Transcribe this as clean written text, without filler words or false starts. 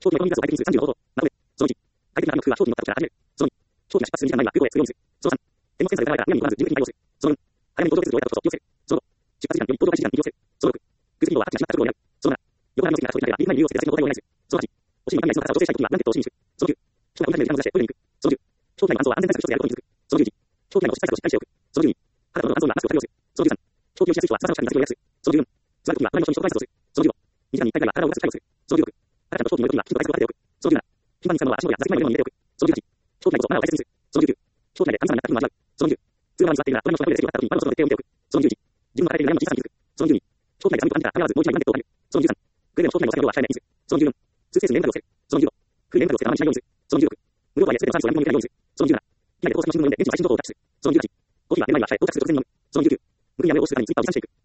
長期内コンビニガスを解決数30の方法。なので、その1、快適な空は商品の確保から始める。その2、長期が出発する時間内は空港へ通用する。その3、手元センサーで疑われたら南に来らず、準備に対応する。その4、早めに搭乗手続きを終えたことを要請。その5、出発時間より搭乗開始時間に要請。その6、空席移動は各地が閉まった直後にある。その7、横並びの席が長期になれば、右側に利用する手続きの答えをお願いする。その8、お尻に関連する高さを調整したいときは何テントを指示する。その9、長期内の時間をずらしてトイレに行く。その10、長期内の搬送は安全対策としてやることに気づく。その11、長期内の保湿対策をしっかりしておく。その12、肌の搬送にはマスクを着用する。その13、長期をしやすい人はスマートフォンに座席を予約する。その14、座るときは隣の人に人と挨拶をする。その15、2時間に1回ぐらいは体を動かす機会をする。その16、赤ちゃんと長期に乗るときはきちんと対策を立てておく。その17、頻繁に使うのは足元や座席前の上に入れておく。その18、長期内こそマナーを大切にする。その19、長期内で神様になった気分を味わう。その20、通話に座っているが隣の人がトイレで席を立ったときに窓の外の手を見ておく。その21、自分の抱えている悩みの小ささに気づく。その22、長期内で寒く感じたらためらわずもう一枚ネットを貼る。その23、くれぐれも長期内のお酒の量は控えめにする。その24、通知数に連絡をせる。その25、古い連絡をつけたままにしないようにする。その26、無料とはいえ全てのサービスを何も見ないようにする。その27、機内で高速の新聞を読んで現地の最新情報をタッチする。その28、コーヒーは寝る前には控え到着する直前に飲む。その29、無理にやめを押す姿にツイッターを持参していく。